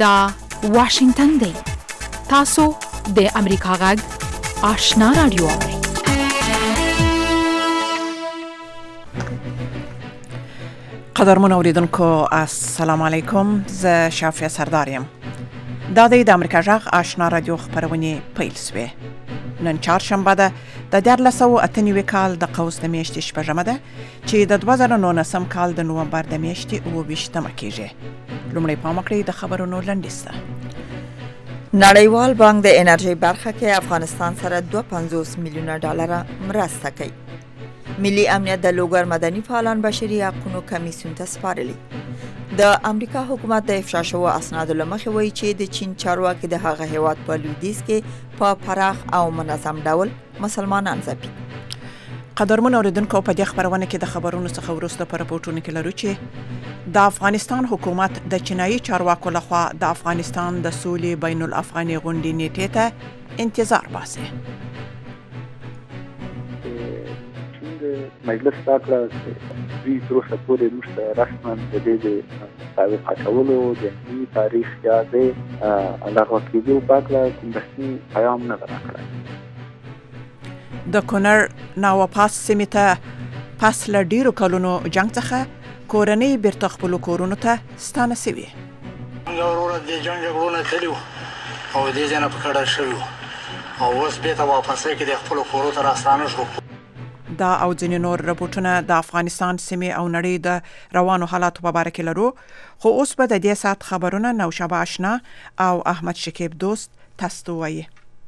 دا واشنگتن دی. تاسو د امریکا غږ آشنا رادیو اورئ. قدرمن اوریدونکو السلام علیکم. زه شافیه سردار یم. دا د امریکا غږ آشنا رادیو خبرونه پیل شوه. نن چهارشنبه ده د 1998 کال د قوس د میاشتې شپږمه ده چې د 2019 کال د نومبر د میاشتې 28مه کېږي. لومړی پام وکړئ د خبرونو لنډیسته. نړیوال بانک د انرژي برخه کې افغانستان سره 250 میلیونه ډالر مرسته کوي. ملي امنیت د لوګر مدني فعالان بشري حقوقو کمیسیون ته سپارلي. د امریکا حکومت د افشا شوو اسنادو له مخې وایي چې د چین چارواکي د هغه هیواد په لویدیځ کې په پراخ او منظم ډول مسلمانان ځپي. قدرمن اوریدونکو په دې خبرونه کې د خبرونو څخه وروسته په راپورټونو کې لرو چې د افغانستان حکومت د چینایي چارواکو لخوا د افغانستان د سولې بین الافغاني غونډې نیټې ته انتظار باسي. مجلس راکړه دوی تر اوسه پورې موږ رسما د دې سابقه کولو د دې تاریخ یا د علاقه کېدو په اړه کوم رسمي پیغام نه راکړی. د کونړ ناوپاس سیمې ته پس له ډیرو کلونو جنګ څخه کورنۍ بیرته خپلو کورونو ته ستانه شوي. وروره د جنګونه تللي او دې ځای نه په کډه شوي او اوس بېرته واپسۍ کې د خپلو کورو ته راستانه شو. دا او ځینې نور راپورټونه د افغانستان سیمې او نړۍ د روانو حالاتو په باره کې لرو، خو اوس به د دې ساعت خبرونه نوشابه آشنا او احمد شکیب دوست تاسو ته وایي.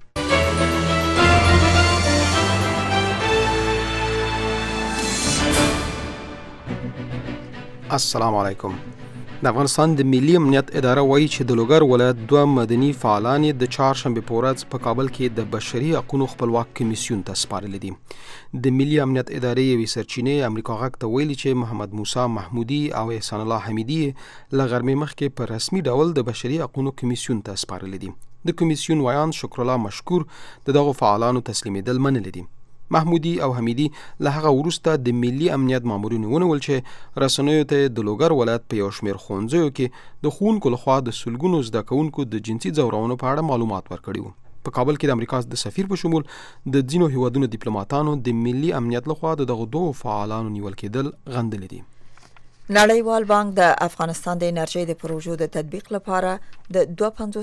السلام علیکم. د افغانستان د ملي امنیت اداره وایي چې د لوګر ولایت 2 مدني فعالان د چهارشنبه په ورځ په کابل کې د بشري حقوقو خپلواک کمیسیون ته سپارلي دي. د ملي امنیت ادارې یوې سرچینې امریکا غږ ته ویلي چې محمد موسی محمودي او احسان الله حمیدي له غرمې مخکې په رسمي ډول د بشري حقوقو کمیسیون ته سپارلي دي. د کمیسیون ویان شکر الله مشکور د دغه فعالانو تسلیمېدل منلي دي. محمودي او حمیدي له هغه وروسته د ملي امنیت مامورینو ونیول چې رسنیو ته د لوګر ولایت په یو شمېر ښوونځیو کې د ښوونکو لخوا د سلګونو زده کوونکو د جنسي ځورونو په اړه معلومات ورکړي وو. په کابل کې د امریکا د سفیر په شمول د ځینو هیوادونو ډیپلوماټانو د ملي امنیت لخوا دغه دوه فعالانو نیول کېدل غندلي دي. نړیوال بانک د افغانستان د انرژي د پروژو د تطبیق لپاره د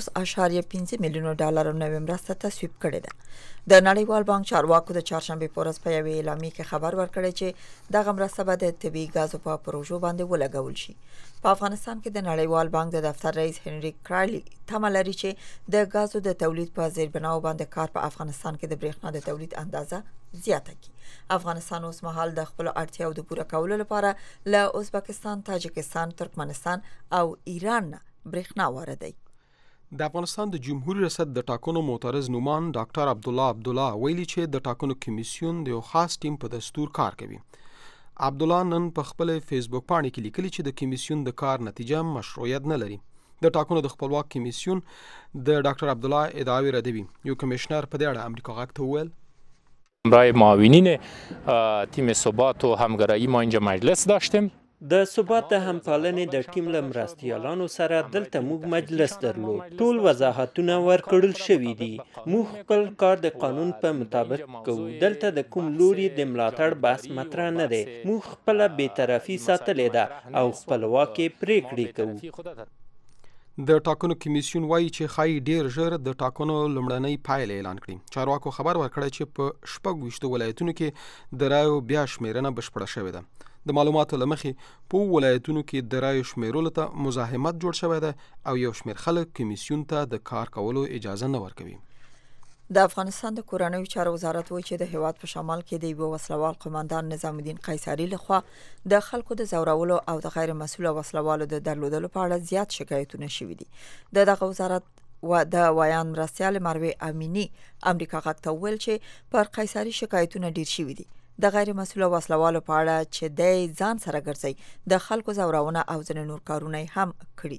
250.5 میلیونه ډالر نوې مرسته تصویب کړې ده. د نړیوال بانک چارواکو د چهارشنبه په ورځ په یوې اعلامیه کې خبر ورکړی چې دغه مرسته به د طبیعي ګازو په پروژو باندې ولګول شي. په افغانستان کې د نړیوال بانک د دفتر رئیس هنري کرایلی تمه لري چې د ګازو د تولید په زیربناو باندې کار په افغانستان کې د برېښنا د تولید اندازه زیاته کړي. افغانستان اوس مهال د خپل اړتیاو د پوره کولو لپاره له ازبکستان، تاجکستان، ترکمنستان او ایران نه برېښنا واردوي. د افغانستان د جمهوریت ریاست د ټاکنو معترض نومان ډاکټر عبدالله ویلي چې د ټاکنو کمیسیون د یو خاص ټیم په دستور کار کوي. عبدالله نن په خپل فیسبوک باندې کې لیکلي چې د کمیسیون د کار نتیجه مشروعیت نه لري. د ټاکنو د خپلواک کمیسیون د ډاکټر عبدالله ادعاوې ردوي. یو کمیشنر په دې اړه امریکا غږ ته وویل برای معاونین تیم ثبات و همگرایی ما اینجا مجلس داشتیم. د ثبات د همپالنې د ټیم له مرستیالانو سره دلته موږ مجلس درلود. ټول وضاحتونه ورکړل شوي دي. موږ خپل کار د قانون په مطابق کوو. دلته د کوم لوري د ملاتړ بحث مطرح نه دی. موږ خپل بی‌طرفي ساتلې ده او خپلواکي پریکړې کوو. د ټاکنو کمیسیون وایي چې ښایي ډیر ژر د ټاکنو لومړنۍ پایلې اعلان کړي. چارواکو خبر ورکړی چې په 26 ولایتونو کې د رایو بیا شمیرنه بشپړه شوې ده. د معلوماتو له مخې په ولایتونو کې د رایو شمیرلو ته مزاحمت جوړ شوی ده او یو شمیر خلک کمیسیون ته د کار کولو اجازه نه ورکوي. د افغانستان د کورنیو چارو وزارت وایي چې د هیواد په شمال کې د یو وسلوال قوماندان نظام الدین قیصري لخوا د خلکو د زورولو او د غیر مسؤل وسلوالو د درلودلو په اړه زیات شکایتونه شوي دي. دغه وزارت و د ویان مرستیال مروه امینی امریکا غږ ته ویل چې پر قیصري شکایتونه ډیر شوي دي. د غیر مسؤل وسلوالو په اړه چې د ځان سره ګرځي د خلکو زورونه او ځینې نور کارونه هم کړي.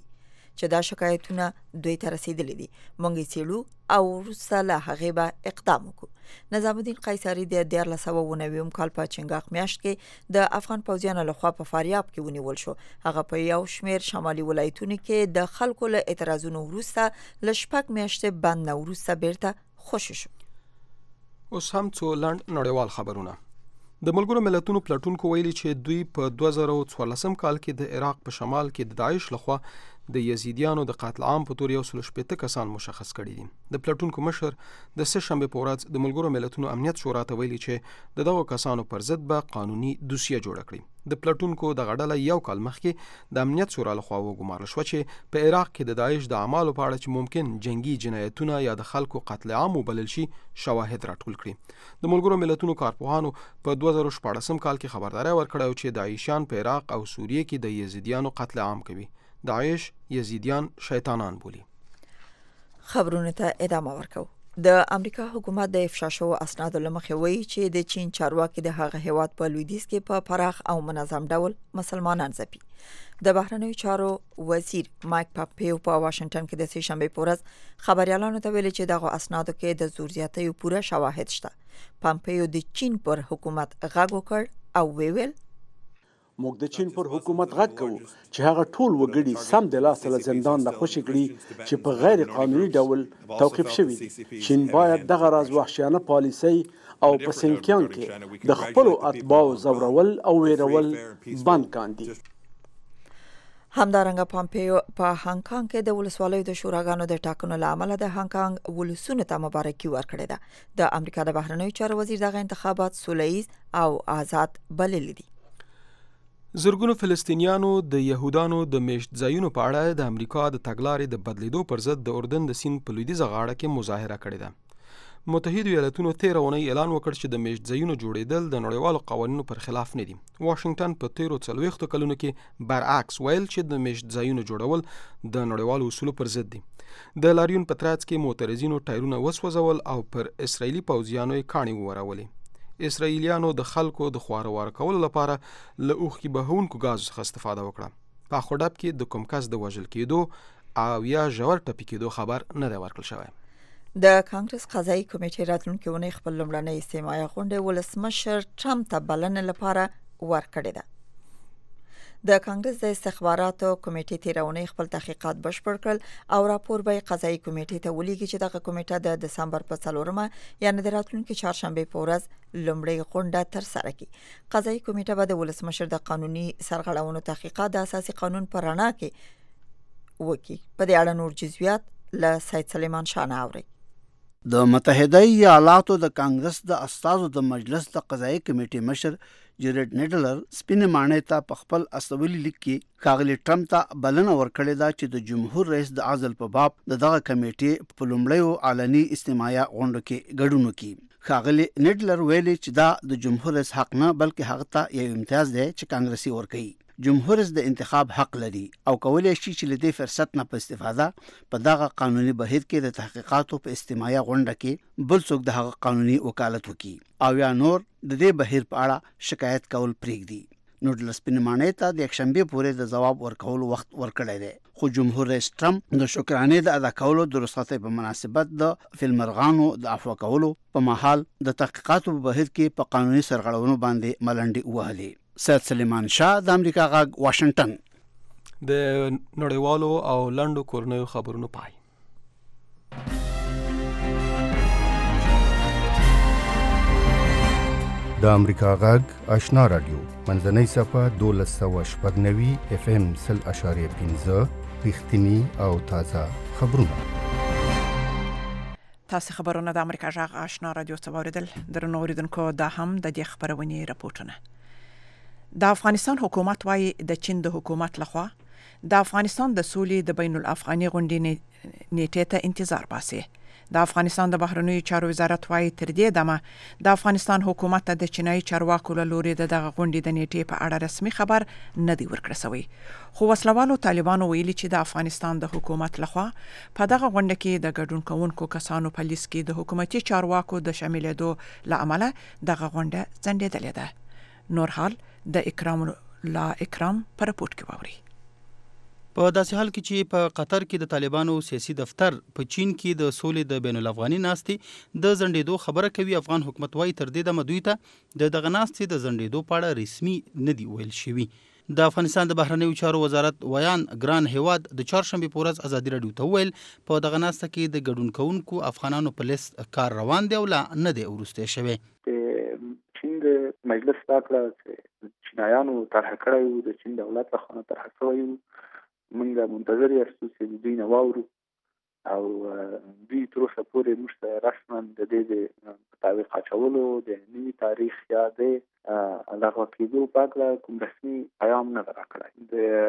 چې دا شکایتونه دوی ته رسیدلي دي. موږ یې څېړو او وروسته له هغې به اقدام وکړو. نظام الدین قیصري د 1990 کال په چنګاښ میاشت کې د افغان پوځیانو لخوا په فاریاب کې ونیول شو. هغه په یو شمېر شمالي ولایتونو کې د خلکو له اعتراضونو وروسته له 6 میاشتې بند نه وروسته بیرته خوشي شو. اوس هم څو لنډ نړیوال خبرونه. د ملګرو ملتونو پلټونکو ویلي چې دوی په 2014 کال کې د عراق په شمال کې د داعش لخوا د یزیدیانو د قتل عام په تور 160 کسان مشخص کړي دي. د پلټونکو مشر د سه شنبه په ورځ د ملګرو ملتونو امنیت شورا ته ویلي چې د دغو کسانو پر ضد به قانوني دوسیه جوړه کړي. د پلټونکو د غډله یو کال مخکې د امنیت شورا لخوا وګمارل شو چې په عراق کې د داعش د اعمالو په اړه چې ممکن جنگي جنایتونه یا د خلکو قتل عام وبلل شي شواهد راټول کړي. د ملګرو ملتونو کارپوهانو په 2014 کال کې خبرداري ورکړه چې داعشیان په عراق او سوریه کې د یزیدیانو قتل عام کوي. داعش یزیدیان شیطانان بولی. خبرونه ته ادامه ورکو. د امریکا حکومت د افشا شوو اسنادو له مخې وایي چې د چین چارواکي د هغه هیواد په لویدیځ کې په پراخ او منظم ډول مسلمانان ځپي. د بهرنیو چارو وزیر مایک پامپیو په واشنگټن کې د سه شنبې په ورځ خبريالانو ته ویلي چې دغه اسنادو کې د زور زیاتیو پوره شواهد شته. پامپیو د چین پر حکومت غږ وکړ او ویل موږ د چین پر حکومت غږ کوو چې هغه ټول وګړي سم د لاسه له زندان نه خوشي کړي چې په غیر قانوني ډول توقيف شوي دي. چین باید دغه راز وحشیانه پالیسي او په سینکیان کې د خپل اتباعو زورول او ویرول بند کاندي. همدارنګه پامپیو په هانګ کانګ کې د ولسوالیو د شوراګانو د ټاکنو له امله د هانګ کانګ ولسونو ته مبارکي ورکړې ده. د امریکا د بهرنیو چارو وزیر دغه انتخابات سوله ییز او آزاد بللي دي. زرګونو فلسطینیانو د يهودانو د میشت ځایونو په اړه د امریکا د تګلارې د بدلیدو پر ضد د اردن د سیند په لویدیځه غاړه کې مظاهره کړې ده. متحده ایالاتونو 13 اونۍ اعلان وکړ چې د میشت ځایونو جوړېدل د نړیوالو قوانینو پر خلاف نه دي. واشنگټن په 13 کلونو کې برعکس ویل چې د میشت ځایونو جوړول د نړیوالو اصولو پر ضد دي. د لاریون په ترڅ کې معترضینو ټایرونه وسوځول او پر اسرایلی پوځیانو یې کاڼي وورولې. اسرائیلیانو د خلکو د خوارو کولو لپاره له اوښکي بهونکو غاز څخه استفاده وکړه. په خډاب کې د کوم کس د وژل کېدو او یا ژور ټپي کېدو خبر نه دی ورکړل شوی. د کانګرس قضایي کمیټې راتلونکي اونۍ خپل لومړنۍ استماعي غونډه ولسمشر ټرمپ ته بلنه لپاره ورکړې ده. د کانګرس د استخباراتو کمیټې تیرونی خپل تحقیقات بشپړ کړل او راپور به قضایي کمیټې ته ولېږي چې دغه کمیټه د دسمبر په 4 یعنی د راتلونکي چهارشنبه په ورځ لومړی غونډه تر سره کړي. قضایي کمیټه به د ولسمشر د قانوني سرغړونو تحقیقات د اساسي قانون پر رڼا کې وکړي. په دې اړه نور جزئیات له سید سلیمان شاه نه اوري. د متحده ایالاتو د کانګرس د استازو د مجلس د قضایي کمیټې مشر جیرډ نیډلر سپینې ماڼۍ ته په خپل استولي لیک کې ښاغلي ټرمپ ته بلنه ورکړې ده چې د جمهور رئیس د عزل په باب دغه کمیټې په لومړیو علني استماعي غونډو کې ګډون وکړي. ښاغلي نیډلر ویلي چې دا د جمهور رئیس حق نه بلکې هغه ته یو امتیاز دی چې کانګرسي ورکوي. جمهور رئیس د انتخاب حق لري او کولای شي چې له دې فرصت نه په استفاده په دغه قانوني بهیر کې د تحقیقاتو په استماعي غونډه کې بل څوک د هغه قانوني وکالت وکړي او یا نور د دې بهیر په اړه شکایت کول پرېږدي. نو د سپینمانې ته د یکشنبه پورې د جواب ورکول وخت ورکړی دی. خو جمهور رئیس ټرمپ د شکرانې د ادا کولو د رخصتۍ په مناسبت د فلمرغانو د عفو کولو په محل د تحقیقاتو په بهیر کې په قانوني سرغړونو باندې ملنډي وهلې. سید سلیمان شاه د امریکا غږ واشنگټن. د نړیوالو او لنډو کورنیو خبرونو پای. د امریکا غږ آشنا رادیو منځنۍ صفحه 1290 FM 0.5 رښتینی او تازه خبرونه. تاسو خبرونه د امریکا غږ آشنا رادیو څخه درنو اوریدونکو دا هم د دې خبرونې راپورټونه. د افغانستان حکومت وايي د چین د حکومت لخوا د افغانستان د سولې د بین الافغاني غونډې نیټه ته انتظار باسي. د افغانستان د بهرنیو چارو وزارت وايي تر دې دمه د افغانستان حکومت ته د چینایي چارواکو له لوري دغه غونډې د نیټې په اړه رسمي خبر نه دی ورکړل شوی. خو وسلوالو طالبانو ویلي چې د افغانستان د حکومت لخوا په دغه غونډه کې د ګډون کوونکو کسانو په لیست کې د حکومتي چارواکو د شاملېدو له امله دغه غونډه ځنډېدلې ده. نور حال د اکرام لا اکرام پر رپورت کې ووري. په داسې حال کې چې په قطر کې د طالبانو سیاسي دفتر په چین کې د سولې د بین الافغاني ناستې د ځنډېدو خبره کوي. افغان حکومت وايي تر دې دمه دوی ته د دغه ناستې د ځنډېدو په اړه رسمي نه دي ویل شوي. د افغانستان د بهرنیو چارو وزارت ویان ګران هیواد د چهارشنبې په ورځ ازادي راډیو ته وویل په دغه ناسته کې د ګډون کوونکو افغانانو په لیست کار روان دی او لا نه دی وروستی شوی. چین د مجلس راکړه چې چینایانو طرح کړی و، د چین دولت له خوا طرح شوی و. موږ منتظر یاستو چې دوی نه واورو او دوی تر اوسه پورې موږ ته رسما د دې د مطابق اچولو د نوي تاریخ یا د لغوه کېدو په اړه کوم رسمي پیغام نه راکړی.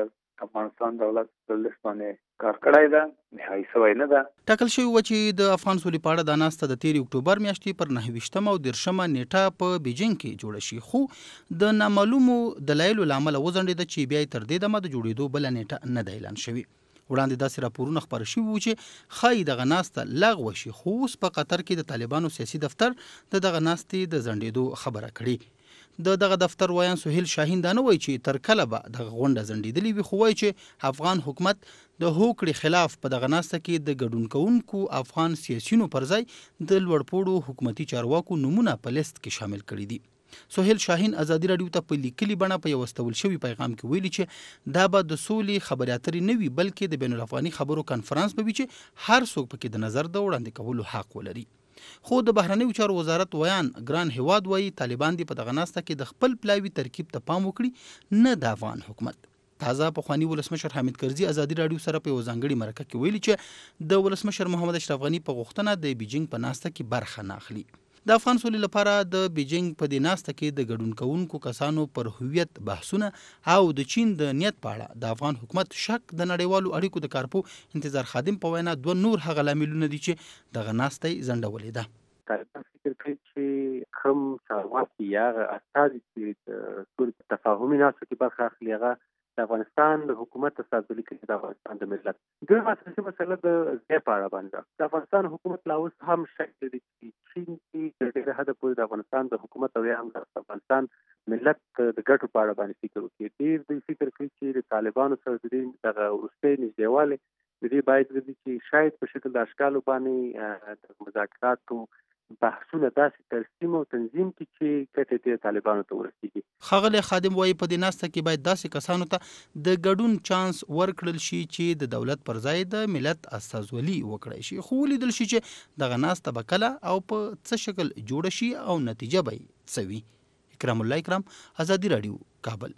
د افغانستان دولت په لیست باندې کار کړی ده، نهایي شوی نه ده. ټاکل شوی و چې د افغان سولې په اړه دا ناسته د تېرې اکتوبر میاشتې پر 29 او 30 نیټه په بیجینګ کې جوړه شي، خو د نامعلومو دلایلو له امله وځنډېده چې بیا یې تر دې دمه د جوړېدو بله نیټه نه ده اعلان شوې. وړاندې داسې راپورونه خپاره شوي وو چې ښایي دغه ناسته لغوه شي، خو اوس په قطر کې د طالبانو سیاسي دفتر د دغه ناستې د ځنډېدو خبره کړې. د دغه دفتر ویان سهیل شاهین دا نه وایي چې تر کله به دغه غونډه ځنډېدلې وي، خو وایي چې افغان حکومت د هوکړې خلاف په دغه ناسته کې د ګډون کوونکو افغان سیاسیونو پر ځای د لوړپوړو حکومتي چارواکو نومونه په لیست کې شامل کړي دي. سهیل شاهین ازادي راډیو ته په لیکلي بڼه په یو استول شوي پیغام کې ویلي چې دا به د سولې خبرې اترې نه وي، بلکې د بین الافغاني خبرو کنفرانس به وي چې هر څوک پکې د نظر د وړاندې کولو حق ولري. خو د بهرنیو چارو وزارت ویان ګران هیواد وایي طالبان دې په دغه ناسته کې د خپل پلاوي ترکیب ته پام وکړي، نه د افغان حکومت. تازه پخواني ولسمشر حامد کرزي ازادي راډیو سره په یو ځانګړي مرکه کې ویلي چې د ولسمشر محمد اشرف غني په غوښتنه د بیجینګ په ناسته کې برخه نه اخلي. د افغان سولې لپاره د بیجینګ په دې ناسته کې د ګډون کوونکو کسانو پر هویت بحثونه او د چین د نیت په اړه د افغان حکومت شک د نړیوالو اړیکو د کارپو انتظار خادم په وینا دوه نور هغه لاملونه دي چې دغه ناسته یې ځنډولې ده. طالبان فکر کوي چې کوم چارواکي یا استازي چې د سولې تفاهمي ناستو کې برخه اخلي هغه د افغانستان د حکومت استازولي کوي، د افغانستان د ملت. دویمه اساسي مسله د ځای په اړه باندې د افغانستان حکومت لا اوس هم شک لري چې چین کې د ډېره حده پورې د افغانستان د حکومت او یا هم د افغانستان ملت د ګټو په اړه باندې فکر وکړي. ډېر دوی فکر کوي چې د طالبانو سره د دې دغه وروستۍ نږدېوالی د دې باید وي چې شاید په شکل د اشکالو باندې د مذاکراتو بحثونه داسې ترسیم او تنظیم کړي چې ګټې دې طالبانو ته ورسیږي. ښاغلی خادم وایي په دې ناسته کې باید داسې کسانو ته د ګډون چانس ورکړل شي چې د دولت پر ځای د ملت استازولي وکړی شي، خو ولیدل شي چې دغه ناسته به کله او په څه شکل جوړه شي او نتیجه به یې څه وي. اکرام الله اکرام، ازادي راډیو، کابل.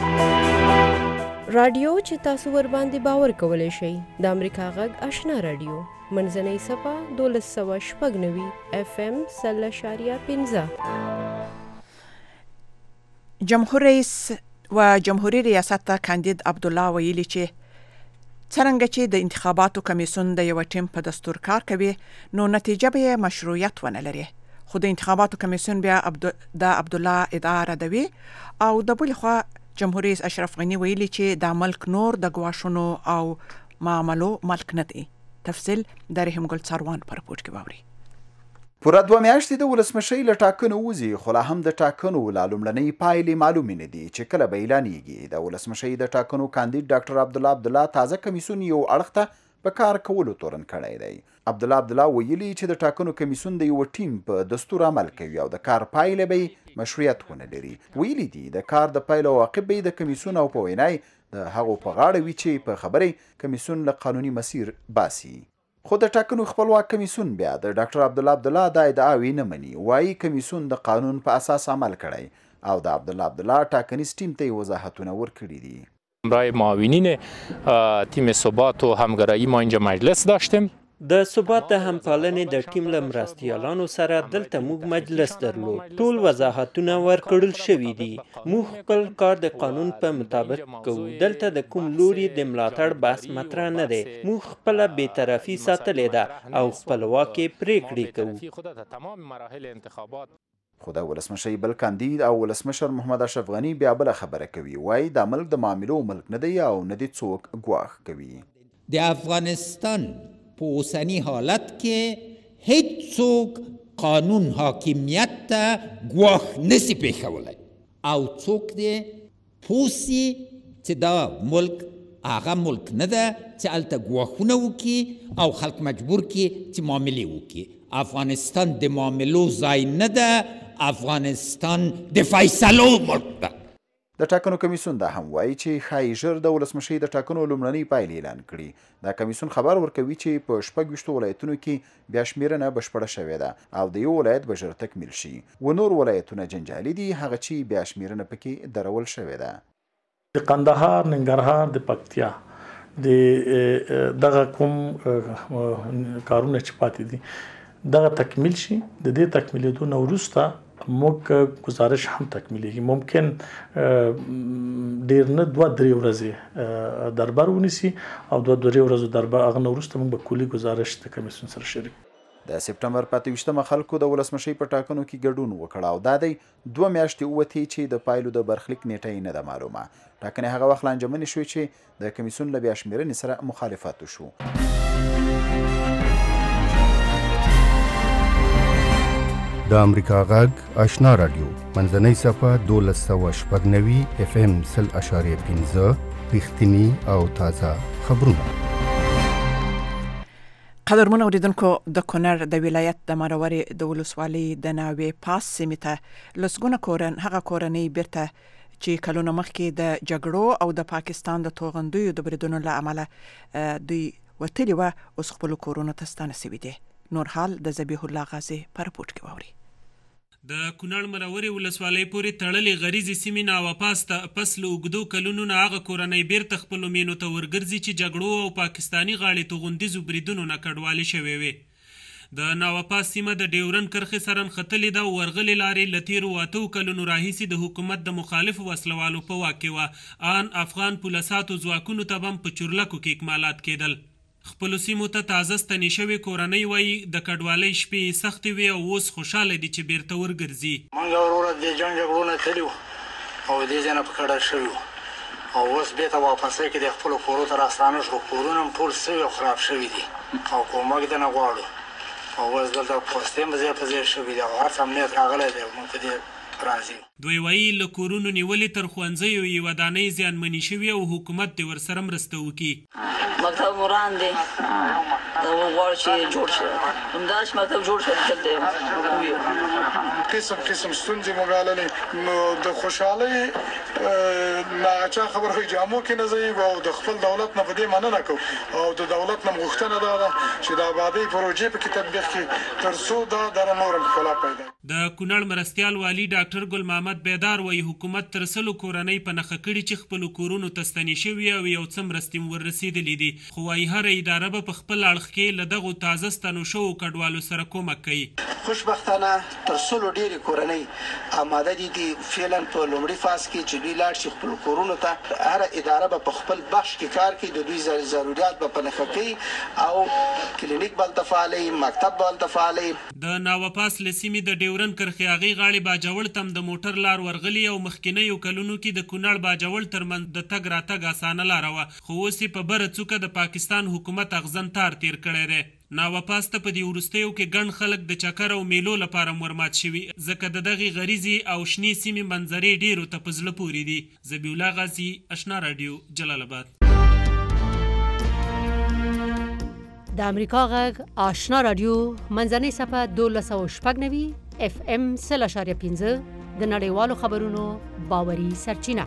رادیو چې تاسو ور باندې باور کولی شئ د امریکا غږ آشنا رادیو منځنۍ صفه 1290 FM 0.15. جمهور رئیس و جمهوری ریاست کاندید عبدالله ویلي چې څرنګه چې د انتخاباتو کمیسیون د یو ټیم په دستور کار کوي نو نتیجه به مشروعیت ونه لري، خو د انتخاباتو کمیسیون بیا د عبدالله ادعا ردوي. او د بل خوا جمهور رئیس اشرف غني ویلي چې د ملک نور د ګواښونو او معاملو ملک نه دی. تفصیل د رحیم ګل څاروان په رپورټ کې واوري. پوره 2 میاشتې د ولسمشۍ له ټاکنو وځي، خو لا هم د ټاکنو لا لومړنۍ پایلې معلومې نه دي چې کله به اعلانېږي. د ولسمشۍ د ټاکنو کاندید ډاکټر عبدالله تازه کمیسیون یو اړخ ته په کار کولو تورن کړی دی. عبدالله ویلي چې د ټاکنو کمیسیون د یو ټیم په دستور عمل کوي او د کار پایله به مشروعیت ونه لري. ویلي دي د کار د پایله عواقب به د کمیسیون او په وینای د هغو په غاړه وي چې په خبرې کمیسیون له قانوني مسیر باسي. خو د ټاکنو خپلواک کمیسیون بیا د ډاکټر عبدالله د ادعاوې نه مني. وایي کمیسیون د قانون په اساس عمل کړی او د عبدالله ټاکنیز ټیم ته وضاحتونه ورکړي دي. برای معاونین تیم ثبات و همگرایی ما اینجا مجلس داشتیم. د ثبات د همپالنې د ټیم له مرستیالانو سره دلته موږ مجلس درلود. ټول وضاحتونه ورکړل شوي دي. موږ خپل کار د قانون په مطابق کوو. دلته د کوم لوري د ملاتړ بحث مطرح نه دی. موږ خپله بېطرفي ساتلې ده او خپلواکې پرېکړې کوو. خو د ولسمشۍ بل کاندید او ولسمشر محمد اشرف غني بیا بله خبره کوي. وایي دا ملک د معاملو ملک نه دی او نه دی څوک ګواښ کوي. د افغانستان په اوسني حالت کې هیڅ څوک قانون حاکمیت ته ګواښ نسی پیښولی او څوک دی پوسی چې دا ملک هغه ملک نه ده چې هلته ګواښونه وکړي او خلک مجبور کړي چې معاملې وکړي. افغانستان د معاملو ځای نه ده، افغانستان د فیصلو ملک ده. د ټاکنو کمیسیون دا هم وایي چې ښایي ژر د ولسمشۍ د ټاکنو لومړنۍ پایلې اعلان کړي. دا کمیسیون خبر ورکوي چې په 26 ولایتونو کې بیا شمیرنه بشپړه شوې ده او د یو ولایت به ژر تکمیل شي و نور ولایتونه جنجالي دي، هغه چې بیا شمیرنه پکې درول شوې ده. د قندهار، ننګرهار، د پکتیا د دغه کوم کارونه چې پاتې دي دغه تکمیل شي. د دې تکمیلېدو نه وروسته موږ گزارش هم تکمیلیږي. ممکن ډیر نه 2-3 ورځې دربار ونیسي او 2-3 ورځې دربار هغه نه وروسته موږ به کلی گزارش د کمیسیون سره شریک. د سپټمبر 25 خلکو د ولسمشۍ په ټاکنو کې ګډون وکړ او دا دی 2 میاشتې ووتې چې د پایلو د برخلیک نیټه نه ده معلومه. ټاکنې هغه وخت لانجمنې شوې چې د کمیسیون له بیا شمیرنې سره مخالفت وشو. د امریکا غږ آشنا رادیو منځنۍ صفحه 1290 FM 0.5 رښتینی او تازه خبرونه. قدرمن اوریدونکو، د کونړ د ولایت د مرورې د ولسوالۍ د ناوې پاس سیمې ته لسګونه هغه کورنۍ بیرته چې کلونه مخکې د جګړو او د پاکستان د توغندیو د بریدونو له امله دوی وتلي وه، اوس خپلو کورونو ته ستانه سوي دي. نور حال د ذبیح الله غازي په رپورټ کې واوري. د کونړ مرورې ولسوالۍ پورې تړلې غریزې سیمې ناواپاس ته پس له اوږدو کلونو نه هغه کورنۍ بیرته خپلو مینو ته ورګرځي چې جګړو او پاکستاني غاړې توغندیزو بریدونو نه کډوالې شوې وې. د ناواپاس سیمه د ډیورن کرښې سره نښتلې ده او ورغلې لارې له تېرو 8 کلونو راهیسې د حکومت د مخالفو وسلوالو په واک کې وه. ان افغان پولساتو ځواکونو ته به په چورلکو کې اکمالات کېدل. خپلو سیمو ته تازه ستنې شوې کورنۍ وایي د کډوالۍ شپې سختې وې او اوس خوشحاله دي چې بیرته ورګرځي. موږ وروره د جنګ جګړو نه تللي وو او دې ځای نه په کډه شوي وو او اوس بېرته واپسۍ کې د خپلو کورو ته راستانه شو. کورونه هم ټول سوي او خراب شوي دي او کومک ته نه غواړو او اوس دلته پوستې هم ځای په ځای شوي دي او هر څه امنیت راغلی دی. موږ په دې راځي. دوی وایي له کورونو نیولې تر ښوونځیو یې ودانۍ زیانمنې شوي او حکومت دې ورسره مرسته وکړي. مکتب مران دی غواړو چې جوړ شي، همداسې مکتب جوړ شي. دلته قسم ستونزې مو ګاللې نو د خوشحالۍ ناچا خبر خو جامو کې نه ځایږو او د خپل دولت نه په دې مننه کوو او د دولت نه غوښتنه دا ده چې د آبادۍ پروژې پکې تطبیق کړي تر څو دا د نور ښکلا پیدا. د کونړ مرستیال والي ډاکټر ګل محمد بیدار وایي حکومت تر 100 کورنۍ په نښه کړي چې خپلو کورونو ته ستنې شوي او یو څه مرستې وررسېدلې دي. خو وایي هره اداره به په خپل اړخ کې له دغو تازه ستنو شوو کډوالو سره کومک کوي. خوشبختانه تر 100 ډېرې کورنۍ آماده دي فعلا په لومړي فاز کې چې دوی لاړ شي خپلو کورونو ته. هره اداره به په خپل بخش کې کار کوي، د دوی ضرورت به په نښه کوي او کلینیک به هلته فعالوي، مکتب به هلته فعالوي. د ناواپاس له سیمې د ډیورن کرښې هغې غاړې باجوړ تم د موټر لار ورغلي او مخکینیو کلونو کې د کونړ باجوړ ترمنځ د تګ راتګ اسانه لاره وه، خو اوس یې په بره څوکه د پاکستان حکومت اغزن تار تیر کړی دی. ناواپاس ته په دې وروستیو کې ګڼ خلک د چکر او میلو لپاره ورمات شوي ځکه د دغې غریزې او شنې سیمې منظرې ډیرو ته په زړه پورې دي. ذبیح الله غازي، آشنا رادیو، جلال آباد. د امریکا غږ آشنا رادیو منځنۍ صفحه 1290 FM 0.5 د نړیوالو خبرونو باوري سرچینه.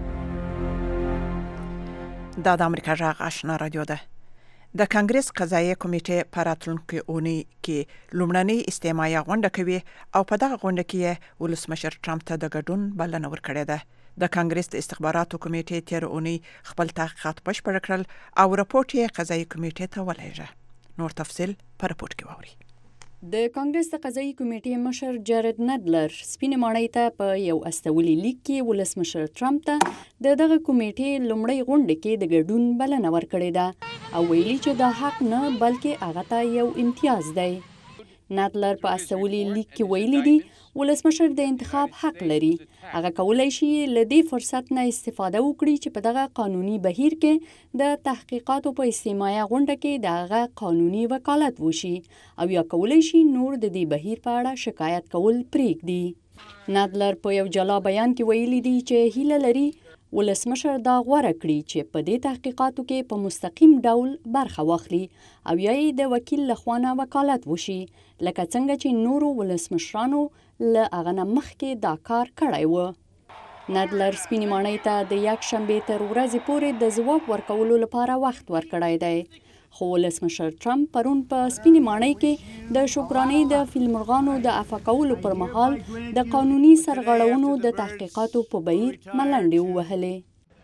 دا د امریکا غږ آشنا رادیو ده. د کانګرس قضایي کمیټې په راتلونکې اونۍ کې لومړنۍ استماعي غونډه کوي او په دغه غونډه کې ولسمشر ټرمپ ته د ګډون بلنه ورکړې ده. د کانګرس د استخباراتو کمیټې تیر اونۍ خپل تحقیقات بشپړ کړل او راپورټ یې قضایي کمیټې ته ولېږه. نور تفصیل په راپورټ کې واورئ. د کانګرس د قضایي کمیټې مشر جارد نډلر سپینې ماڼۍ ته په یو استولي لیک کې ولسمشر ټرمپ ته د دغه کمیټې لومړۍ غونډه کې د ګډون بلنه ورکړې ده او ویلي چې دا حق نه بلکې هغه ته یو امتیاز دی. نډلر په استولي لیک کې ویلي دي ولسمشر د انتخاب حق لري. هغه کولای شي له دې فرصت نه استفاده وکړي چې په دغه قانوني بهیر کې د تحقیقاتو په استماعي غونډه کې دغه قانوني وکالت وشي او یا کولای شي نور د دې بهیر په اړه شکایت کول پرېږدي. نډلر په یو جلا بیان کې ویلي دي چې هیله لري ولسمشر دا غوره کړي چې په دې تحقیقاتو کې په مستقیم ډول برخه واخلي او یا یې د وکیل لخوا نه وکالت وشي لکه څنګه چې نورو ولسمشرانو له هغه نه مخکې دا کار کړی و. نډلر سپینې ماڼۍ ته د یکشنبې تر ورځې پورې د ځواب ورکولو لپاره وخت ورکړی دی، خو ولسمشر ټرمپ پرون په سپینې ماڼۍ کې د شکرانې د فیلمرغانو د عفو کولو پر مهال د قانوني سرغړونو د تحقیقاتو په بهیر ملنډې ووهلې.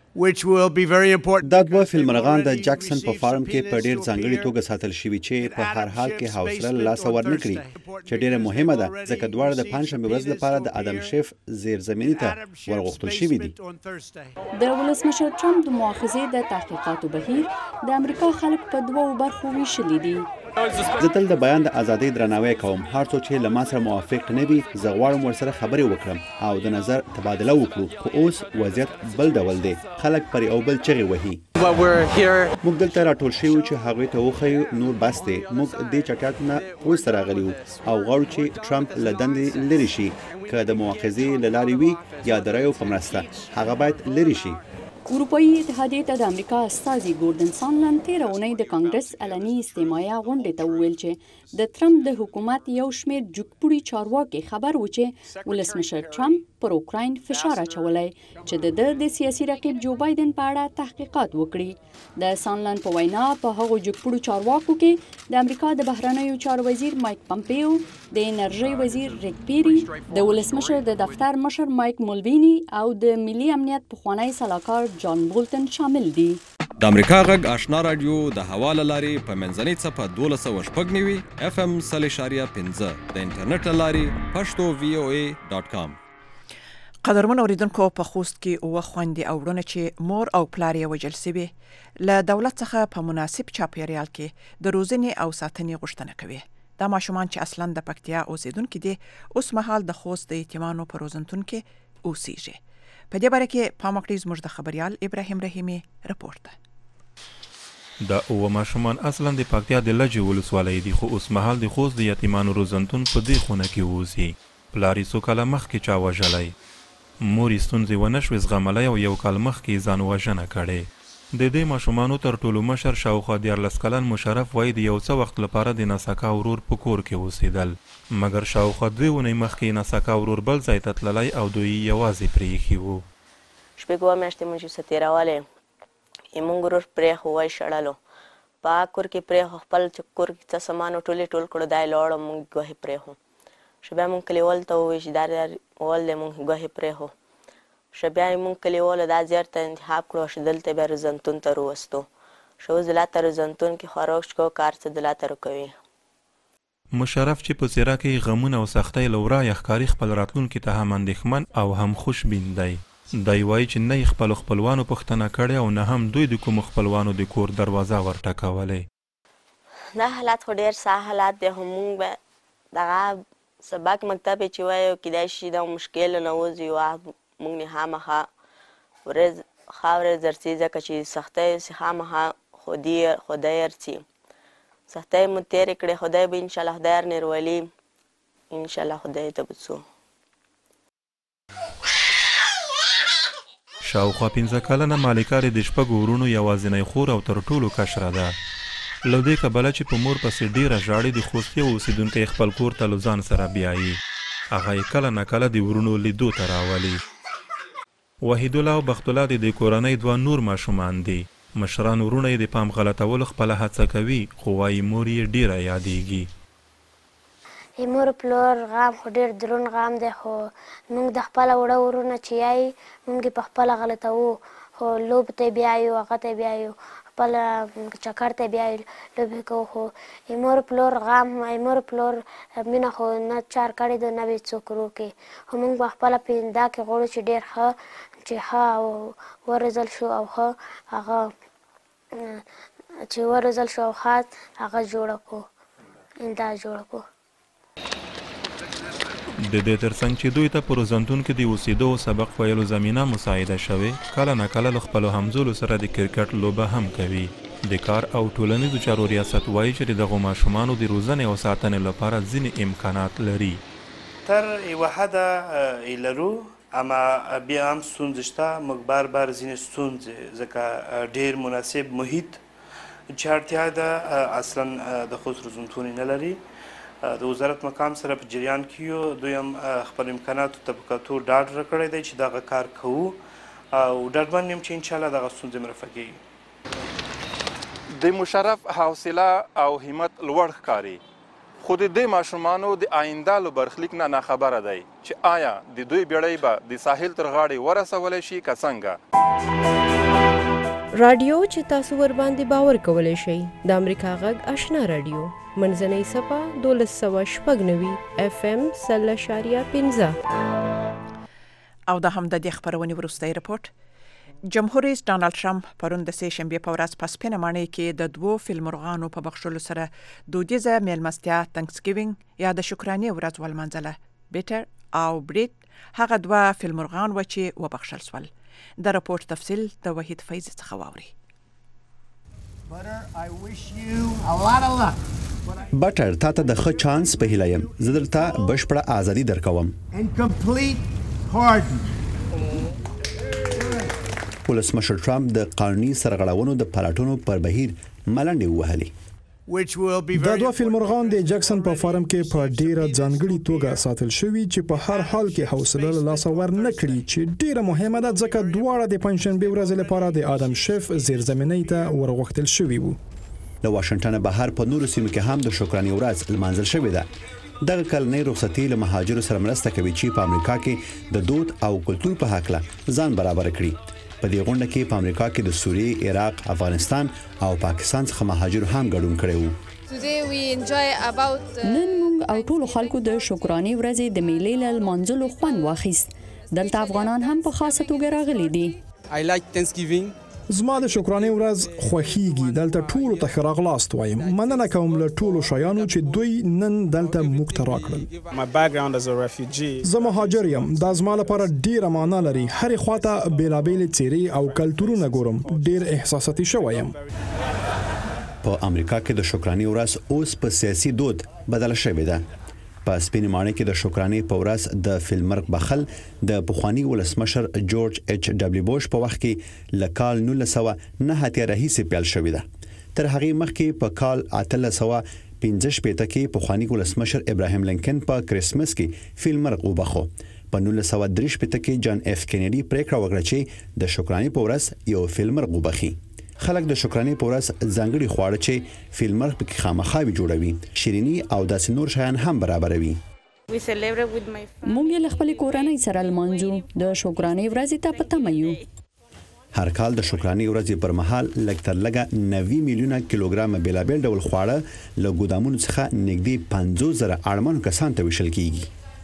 دا دوه فیلمرغان د جکسن په فارم کې په ډیر ځانګړي توګه ساتل شوي چې په هر حال کې حوصله له لاسه ورنکړي، چې ډیره مهمه ده ځکه دواړه د پنجشنبې ورځ لپاره د ادم شیف زیرزمیني ته ورغوښتل شوي دي. د ولسمشر ټرمپ د مؤاخذې د تحقیقاتو بهیر د امریکا خلک په دوو برخو ویشلي دي. زه تل د بیان د ازادۍ درناوی کوم، هر څوک چې له ما سره موافق نه وي زه غواړم ورسره خبرې وکړم او د نظر تبادله وکړو، خو اوس وضعیت بل ډول دی، خلک پر یو بل چغې وهي. موږ دلته راټول شوي چې هغوی ته وښیو نور بس دی، موږ دې چټیاتو نه وروسته راغلي وو او غواړو چې ټرمپ له دندې لرې شي، که د مؤاخذې له لارې وي یا د رایو په مرسته هغه باید لرې شي. اروپایي اتحادیې ته د امریکا استازي ګوردن سانلند تېره اونۍ د کانګرس علني استماعیه غونډې ته وویل چې د ټرمپ د حکومت یو شمېر جګپوړي چارواکي خبر و چې ولسمشر ټرمپ پر اوکراین فشار اچولی چې د سیاسي رقیب جو بایدن په اړه تحقیقات وکړي. د سانلند په وینا په هغو جګپوړو چارواکو کې د امریکا د بهرنیو چارو وزیر مایک پمپیو، د انرژۍ وزیر ریک پیری، د ولسمشر د دفتر مشر مایک مولوینی او د ملي امنیت پخوانی سلاکار جان بولتن شامل دي. د امریکا غږ آشنا رادیو د حواله لارې په منځنۍ څپه 1290 FM 3.15 د انټرنیټ لارې pashto.voa.com. قدرمن اوریدونکو، په خوست کې اوه خویندې او وروڼه چې مور او پلار یې وژل سوي له دولت څخه په مناسب چاپیریال کې د روزنې او ساتنې غوښتنه کوي. دا ماشومان چې اصلا د پکتیا اوسیدونکي دي اوس مهال د خوست د یتیمانو په روزنتون کې اوسیږي. په دې باره کې پام وکړئ، زموږ د خبریال ابراهیم رحیمي رپورټ ده. د اوه ماشومان اصلا د پکتیا د لجې ولسوالۍ دي، خو اوس مهال د خوست د یتیمانو روزنتون په دې خونه کې اوسي. پلار یې څو کاله مخکې چا وژلی، مور یې ستونزې ونه شوې زغملی او یو کال مخکې ځان وژنه کړې. د دې ماشومانو تر ټولو مشر شاوخوا 14 کلن مشرف وایي د یو څه وخت لپاره د ناسکا ورور په کور کې اوسېدل، مګر شاوخوا 2 اونۍ مخکې ناسکا ورور بل ځای ته تللی او دوی یوازې پرېښي وو. شپږ میاشتې مونږ چې تېرولی مونږ ورور پرېښو وایي شړلو په کور کې پرېښو، خپل چې کور کې څه سامان ټول کړو دا یې لاړو مونږ ګوهې پرېښو. ښه بیا مونږ کلیوالو ته ووایي چې دا ول دی مونږ ګوهې پرېښو. ښه بیا یې مونږ کلیوالو دا زیار ته انتخاب کړو چې دلته بیا روزنتون ته راوستو. ښه اوس دلته روزنتون کې خوراک شکو کار څه دلته راکوي. مشرف چې په څېره کې غمونه او سختۍ له ورایه ښکاري خپل راتلونکي ته هم اندېښمن او هم خوشبین دی. دی وایي چې نه یې خپلو خپلوانو پوښتنه کړې او نه هم دوی د کومو خپلوانو د کور دروازه ورټکولی. دا حالات خو ډېر سخت حالات دی، خو مونږ به دغه سبق مکتب یې چې وایي کیدای شي دا مشکل نه وځي مونږ نه خامخا ورځ خاورې درځي ځکه چې سختۍ سي خامخا خدای ارڅي. سختۍ مو تېرې کړې، خدای به انشاءالله خدای ارنیرولي، انشاءالله خدای ته به ځو. شاوخوا 15 کلنه مالکه د شپږو وروڼو یوازینۍ خور او تر ټولو کشره ده. له دې کبله چې په مور پسې ډېره ژاړي د خوستي اوسېدونکی خپل کور ته له ځان سره بیایي. هغه یې کله نه کله د وروڼو لیدو ته راولي. وحیدالله او بختالله د دې کورنۍ 2 نور ماشومان دي. مشران وروڼه یې د پام غلطولو خپله هڅه کوي، خو وایي مور یې ډېره یادېږي. مور پلور غام خو ډېر دروند غام دی، خو موږ د خپله وړه وروڼه چې یایي موږ یې په خپله غلطوو، خو لوبو ته یې بیایو، هغه ته یې بیایو، خپله چکر ته یې بیایو، لوبې کوو. خو مور پلور غام مور پلور مینه خو نه چار کړې ده، نه به یې څوک وکړي. خو موږ په خپله دا کې غواړو چې ډېر ښه چې ښه ورزل شو او ښه هغه چې ورزل شو او ښه هغه جوړه کړو، دا جوړه کړو. د دې ترڅنګ چې دوی ته په روزنتون کې د اوسېدو او سبق ویلو زمینه مساعده شوې، کله نه کله له خپلو همزولو سره د کرکټ لوبه هم کوي. د کار او ټولنیزو چارو ریاست وایي چې د دغو ماشومانو د روزنې او ساتنې لپاره ځینې امکانات لري. تر یوه حده یې لرو اما بیا هم ستونزې شته، موږ بار ځینې ستونزې ځکه ډېر مناسب محیط چې اړتیا ده اصلا د خوست روزنتون نه لري. د وزارت مقام سره په جریان کې یو، دوی هم خپل امکاناتو ته په کتو ډاډ راکړی دی چې دغه کار کوو او ډاډمن یم چې انشاءالله دغه ستونزې رفع کېږي. د مشرف حوصله او همت لوړ ښکاري، خو د دې ماشومانو د آینده له برخلیک نه ناخبره دی چې آیا د دوی بیړۍ به د ساحل تر غاړې ورسولی شي که څنګه. رادیو چې تاسو ور باندې باور کولی شئ د امریکا غږ آشنا رادیو منځنۍ صفحه 1290 FM 0.15. او د هم د دې خبرونې وروستی رپورټ. جمهور رئیس ډانلډ ټرمپ پرون د سې شنبې په ورځ په سپینه ماڼۍ کې د 2 فیلمرغانو په بخښلو سره دودیزه میلمستیا تنکسګیوینګ یا د شکرانې ورځ ولمانځله. بیټر او بریټ هغه 2 فیلمرغان و چې وبخښل شول. د رپورټ تفصیل د وحید فیض څخه واوري. بټر تا ته د ښه چانس په هیله یم، زه درته بشپړه ازادي درکوم. ولسمشر ټرمپ د قانوني سرغړونو د پلاټونو پر بهیر ملنډې ووهلې. دا 2 فیلمرغان د جکسن په فارم کې په ډیره ځانګړي توګه ساتل شوي چې په هر حال کې حوصله له لاسه ور نه کړي، چې ډیره مهمه ده ځکه دواړه د پنځشنبې ورځې لپاره د آدم شیف زیرزمینۍ ته ورغوښتل شوي وو. له واشنگټن بهر په نورو سیمو کې هم د شکرانې ورځ لمانځل شوې ده. دغه کلنۍ رخصتي له مهاجرو سره مرسته کوي چې په امریکا کې د دود او کلتور په هکله ځان برابر کړي. په دې غونډه کې په امریکا کې د سوریې، عراق، افغانستان او پاکستان څخه مهاجرو هم ګډون کړي وو. نن موږ او ټولو خلکو د شکرانې ورځې د میلې له لمانځلو خوند واخیست. دلته افغانان هم په خاصه توګه راغلي دي. زما د شکرانې ورځ خوښیږي. دلته ټولو ته ښه راغلاست وایم. مننه کوم له ټولو شیانو چې دوی نن دلته موږ ته راکړل. زه مهاجر یم. دا زما لپاره ډیره معنا لري. هرې خواته بیلابیلې څیرې او کلتورونه ګورم. ډیر احساساتي شوی یم. په امریکا کې د شکرانې ورځ اوس په سیاسي دود بدله شوې ده. په سپینې ماڼۍ کې د شکرانې په ورځ د فیلمرغ بخل د پخوانی ولسمشر جورج ایچ ډبلیو بوش په وخت کې لکال 1909 راهیسې پیل شوې ده. تر هغه مخکې په کال 1815 کې پخوانی ولسمشر ابراهیم لینکن په کریسمس کې فیلمرغ وبخو. په 1963 کې جان اف کینیډي پریکړه وکړه چې د شکرانې په ورځ یو فیلمرغ وبخي. خلک د شکرانې په ورځ ځانګړي خواړه چې فیلمرغ پکې خامخاوي جوړوي، شیرینی او داسې نور شیان هم برابروي. موږ له خپل کورنۍ سره لمانځو. د شکرانې ورځې ته په تمه یو. هر کال د شکرانې ورځې پر مهال لږ تر لږه 90 میلیونه کیلوګرام بیلابیل ډول خواړه له ګودامونو څخه نږدې 50,000 اړمنو کسانو ته ویشل کیږي.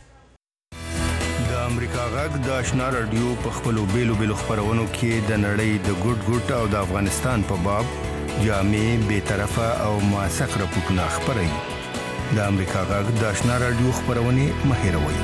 امریکا غږ د آشنا رادیو په خپلو بیلو خبرونو کې د نړۍ د ګډ او د افغانستان په باب جامع، بی‌طرفه او موثق راپورټونه خپروي. د امریکا غږ د آشنا رادیو خبرونه مه هېروئ.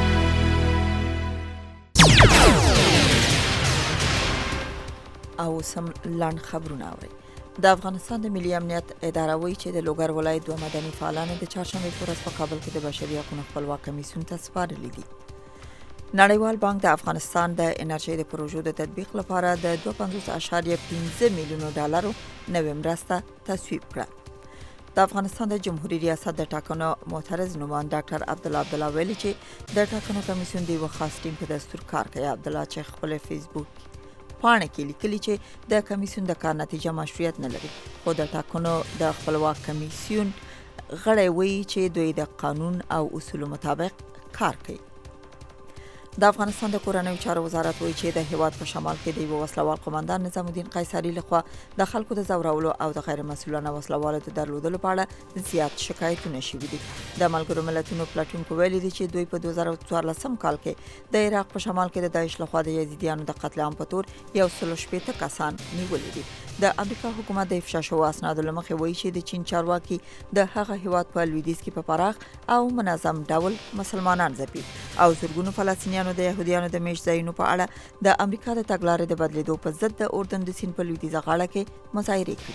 او سم لاند خبرونه اوري. د افغانستان د ملي امنیت اداره وایي چې د لوګر ولایت 2 مدني فعالانو د چهارشنبه په ورځ په کابل کې د بشري حقوقو خپلواک کمیسیون ته سپارلي دي. نړیوال بانک د افغانستان د انرژي د پروژو د تطبیق لپاره د 2.5 میلیون ډالرو نوې مرسته تصویب کړه. د افغانستان د جمهوریت ریاست د ټاکنو معترض نومان ډاکټر عبدالله ویلي چې د ټاکنو کمیسیون د یو خاص ټیم په دستور کار کوي. عبدالله چې خپل فیسبوک پاڼه کې لیکلي چې د کمیسیون د کار نتیجه مشروعیت نه لري، خو د ټاکنو د خپلواک کمیسیون غړي وایي چې دوی د قانون او اصولو مطابق کار کوي. د افغانستان د کورنیو چارو وزارت وایي چې د هیواد په شمال کې د یو وسلوال قومندان نظام الدین قیصري لخوا د خلکو د زورولو او د غیر مسؤلانه وسلوالو د درلودلو په اړه زیات شکایتونه شوي دي. د ملګرو ملتونو پلاټونکو ویلي دي چې دوی په 2014 کال کې د عراق په شمال کې د داعش لخوا د یزیدیانو د قتل عام په تور 160 کسان نیولي دي. د امریکا حکومت د افشا شوو اسنادو لمخې وایي چې د چین چارواکي د هغه هیواد په لویدیځ کې په پراخ او منظم ډول مسلمانان ځپي او زرګونو فلسطینیانو د يهوديانو د میش ځایونو په اړه د امریکا د تګلارې د بدلیدو په ضد د اردن د سیند په لویدیځه غاړه کې مظاهرې کړې.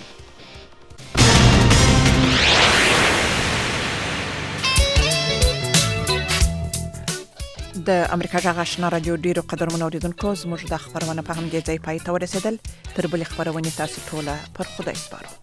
د امریکا جغ آشنا رادیو ډیرو قدرمنو اوریدونکو زموږ د خبرونه په همدې ځای پای ته ورسېدل. تر بلې خبرونې تاسو ټوله پر خدای سپارو.